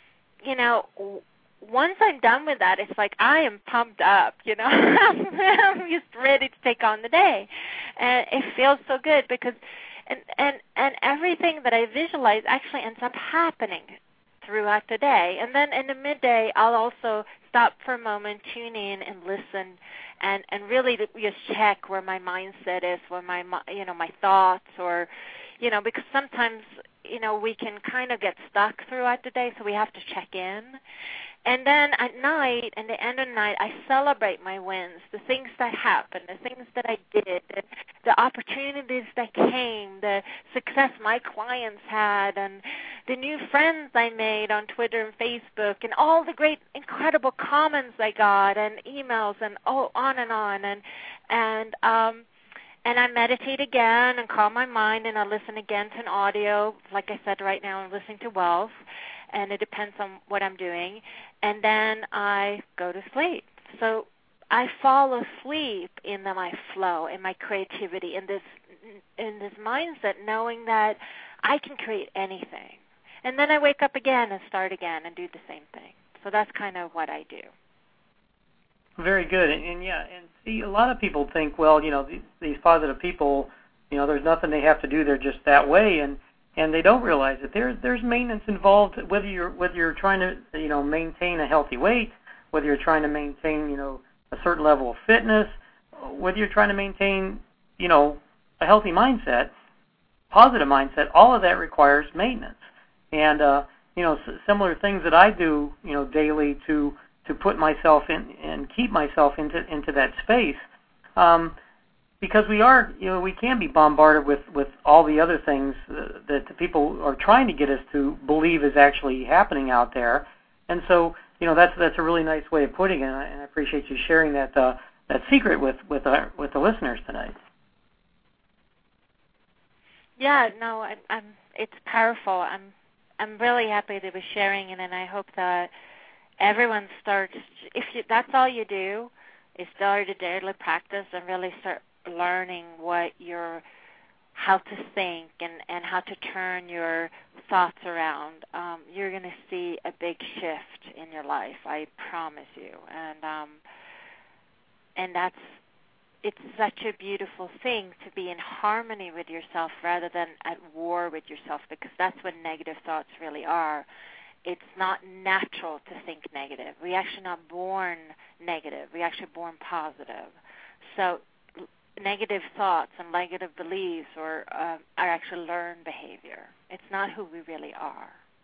once I'm done with that, it's like I am pumped up, I'm just ready to take on the day. And it feels so good because and everything that I visualize actually ends up happening throughout the day. And then in the midday, I'll also stop for a moment, tune in, and listen, and really just check where my mindset is, where my thoughts, or because sometimes we can kind of get stuck throughout the day, so we have to check in. And then at night, at the end of the night, I celebrate my wins, the things that happened, the things that I did, the opportunities that came, the success my clients had, and the new friends I made on Twitter and Facebook, and all the great, incredible comments I got, and emails, and on and on. And I meditate again and calm my mind, and I listen again to an audio. Like I said, right now I'm listening to Wealth. and it depends on what I'm doing, and then I go to sleep. So I fall asleep in my flow, in my creativity, in this mindset, knowing that I can create anything. And then I wake up again and start again and do the same thing. So that's kind of what I do. Very good. And see, a lot of people think, well, these positive people, there's nothing they have to do. They're just that way, and they don't realize that there's maintenance involved. Whether you're trying to maintain a healthy weight, whether you're trying to maintain a certain level of fitness, whether you're trying to maintain a healthy mindset, positive mindset, all of that requires maintenance. And similar things that I do daily to put myself in and keep myself into that space, because we can be bombarded with all the other things that the people are trying to get us to believe is actually happening out there. And so that's a really nice way of putting it, and I appreciate you sharing that secret with the listeners tonight. Yeah, no, it's powerful. I'm really happy to be sharing it, and I hope that everyone starts. That's all you do, is start a daily practice and really start learning how to think and how to turn your thoughts around. You're going to see a big shift in your life, I promise you. And it's such a beautiful thing to be in harmony with yourself rather than at war with yourself, because that's what negative thoughts really are. It's not natural to think negative. We're actually not born negative. We're actually born positive. So negative thoughts and negative beliefs are actually learned behavior. It's not who we really are.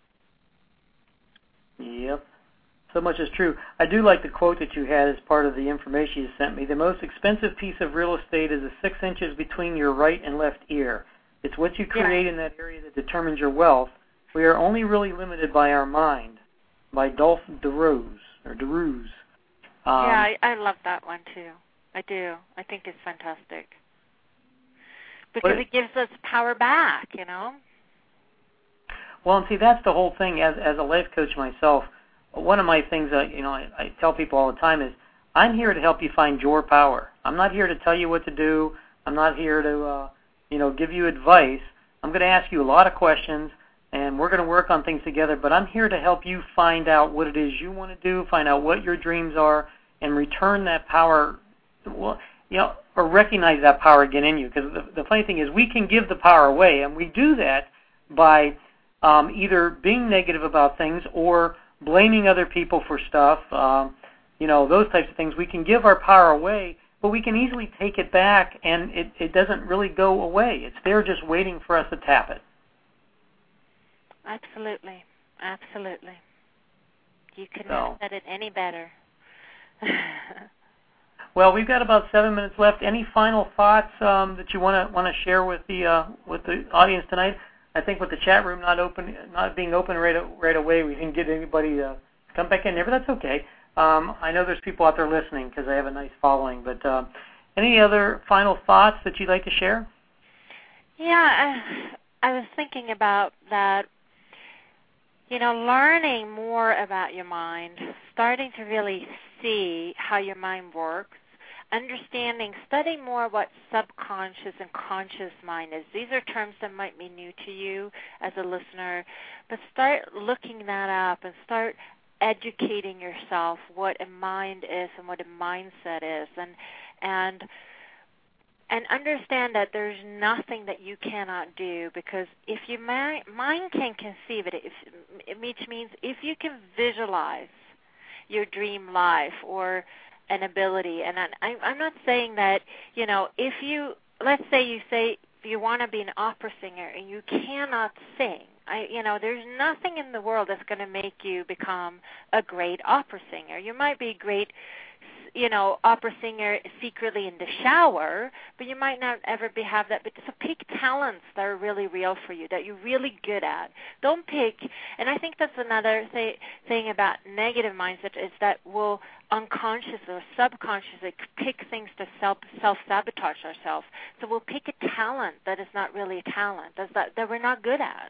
Yep. So much is true. I do like the quote that you had as part of the information you sent me. The most expensive piece of real estate is the 6 inches between your right and left ear. It's what you create in that area that determines your wealth. We are only really limited by our mind, by Dolph DeRose. I love that one too. I do. I think it's fantastic. Because it gives us power back, Well, and see, that's the whole thing. As a life coach myself, one of my things that I tell people all the time is, I'm here to help you find your power. I'm not here to tell you what to do. I'm not here to give you advice. I'm going to ask you a lot of questions, and we're going to work on things together. But I'm here to help you find out what it is you want to do, find out what your dreams are, and return that power. Well, or recognize that power again in you. Because the funny thing is, we can give the power away, and we do that by either being negative about things or blaming other people for stuff. Those types of things. We can give our power away, but we can easily take it back, and it doesn't really go away. It's there just waiting for us to tap it. Absolutely. Absolutely. You couldn't have said it any better. Well, we've got about 7 minutes left. Any final thoughts that you want to share with the audience tonight? I think with the chat room not being open right away, we didn't get anybody to come back in there, but that's okay. I know there's people out there listening because I have a nice following. But any other final thoughts that you'd like to share? Yeah, I was thinking about that. Learning more about your mind, starting to really see how your mind works, studying more what subconscious and conscious mind is. These are terms that might be new to you as a listener, but start looking that up and start educating yourself what a mind is and what a mindset is, and understand that there's nothing that you cannot do, because if your mind can conceive it, which means if you can visualize your dream life or an ability, and I'm not saying that, if you, let's say you want to be an opera singer and you cannot sing, there's nothing in the world that's going to make you become a great opera singer. You might be a great opera singer secretly in the shower, but you might not ever have that. But so pick talents that are really real for you, that you're really good at. Don't pick, and I think that's another thing about negative mindset, is that we'll unconsciously or subconsciously pick things to self-sabotage ourselves. So we'll pick a talent that is not really a talent, that we're not good at.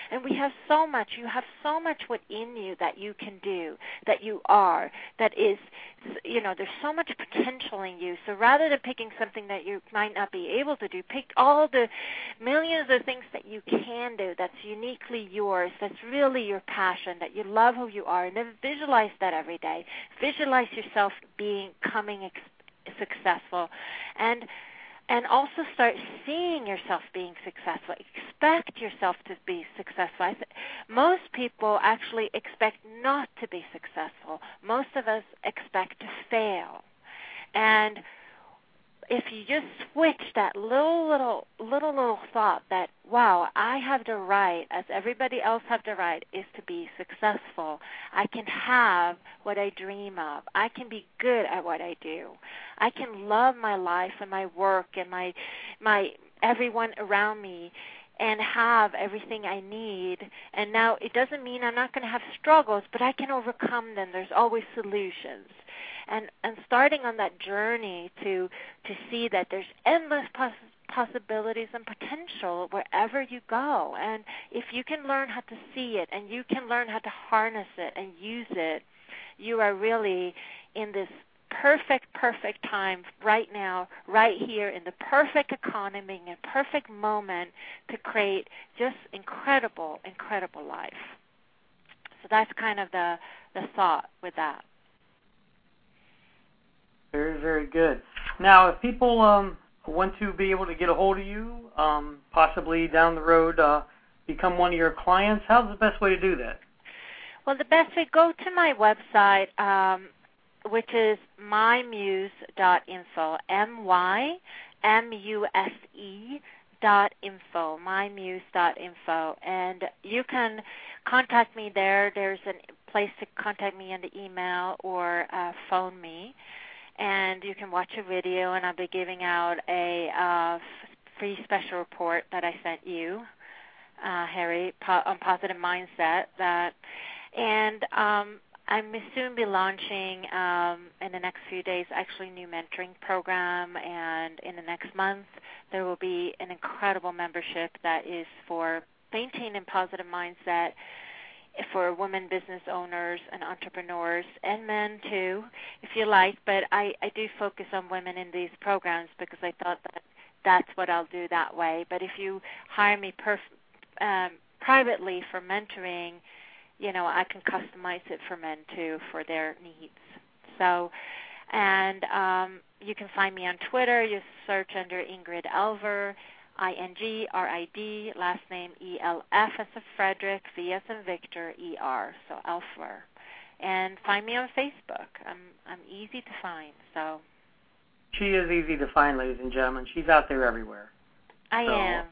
And we have so much. You have so much within you that you can do, that you are, that is, there's so much potential in you. So rather than picking something that you might not be able to do, pick all the millions of things that you can do that's uniquely yours, that's really your passion, that you love who you are, and then visualize that every day. Visualize yourself becoming successful, and also start seeing yourself being successful. Expect yourself to be successful. Most people actually expect not to be successful. Most of us expect to fail. And if you just switch that little thought that, wow, I have the right, as everybody else have the right, is to be successful. I can have what I dream of. I can be good at what I do. I can love my life and my work and my everyone around me and have everything I need. And now it doesn't mean I'm not going to have struggles, but I can overcome them. There's always solutions. And starting on that journey to see that there's endless possibilities and potential wherever you go. And if you can learn how to see it and you can learn how to harness it and use it, you are really in this perfect time right now, right here in the perfect economy, in a perfect moment to create just incredible life. So that's kind of the thought with that. Very, very good. Now, if people want to be able to get a hold of you, possibly down the road become one of your clients, how's the best way to do that? Well, the best way, go to my website, which is mymuse.info, mymuse.info, mymuse.info, and you can contact me there. There's a place to contact me in the email or phone me. And you can watch a video, and I'll be giving out a free special report that I sent you, Harry, on positive mindset. And I'm soon be launching in the next few days actually a new mentoring program, and in the next month there will be an incredible membership that is for maintaining positive mindset for women business owners and entrepreneurs, and men too, if you like. But I do focus on women in these programs because I thought that's what I'll do that way. But if you hire me privately for mentoring, I can customize it for men too, for their needs. So, and you can find me on Twitter. You search under Ingrid Elver, INGRID, last name ELF as in Frederick, V as in Victor, ER, so Elfer. And find me on Facebook. I'm easy to find. So she is easy to find, ladies and gentlemen. She's out there everywhere. I am.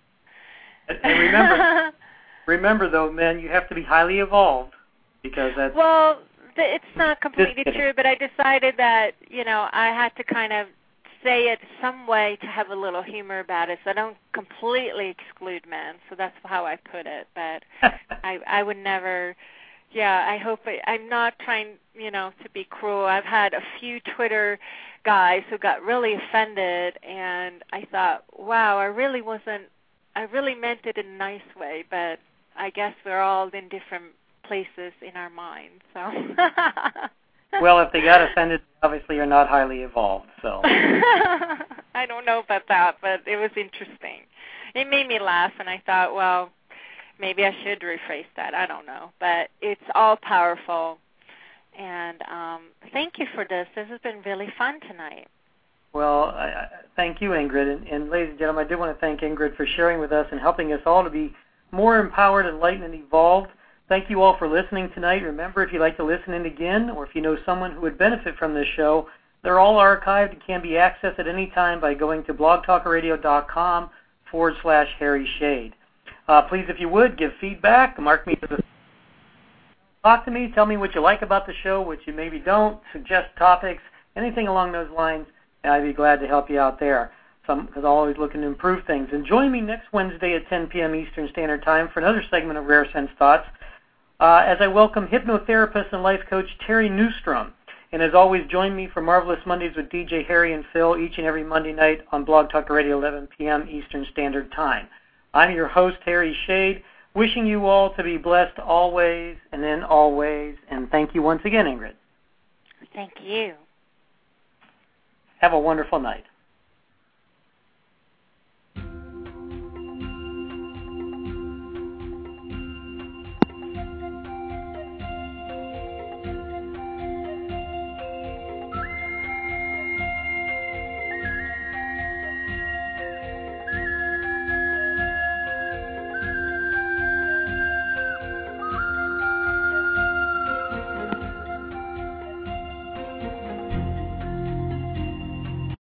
And remember though, men, you have to be highly evolved because that's. Well, it's not completely true, but I decided that I had to kind of say it some way to have a little humor about it, so I don't completely exclude men. So that's how I put it. But I would never. Yeah, I hope I'm not trying, to be cruel. I've had a few Twitter guys who got really offended, and I thought, wow, I really meant it in a nice way, but I guess we're all in different places in our minds. So. Well, if they got offended, obviously you're not highly evolved. So. I don't know about that, but it was interesting. It made me laugh, and I thought, well, maybe I should rephrase that. I don't know. But it's all powerful. And thank you for this. This has been really fun tonight. Well, thank you, Ingrid. And ladies and gentlemen, I do want to thank Ingrid for sharing with us and helping us all to be more empowered, enlightened, and evolved. Thank you all for listening tonight. Remember, if you'd like to listen in again, or if you know someone who would benefit from this show, they're all archived and can be accessed at any time by going to blogtalkradio.com/Harry Shade. Please, if you would, give feedback. Mark me as a... Talk to me. Tell me what you like about the show, what you maybe don't. Suggest topics, anything along those lines, and I'd be glad to help you out there. Because I'm always looking to improve things. And join me next Wednesday at 10 p.m. Eastern Standard Time for another segment of Rare Sense Thoughts, as I welcome hypnotherapist and life coach Terry Newstrom. And as always, join me for Marvelous Mondays with DJ Harry and Phil each and every Monday night on Blog Talk Radio, 11 p.m. Eastern Standard Time. I'm your host, Harry Shade. Wishing you all to be blessed always and in all ways. And thank you once again, Ingrid. Thank you. Have a wonderful night.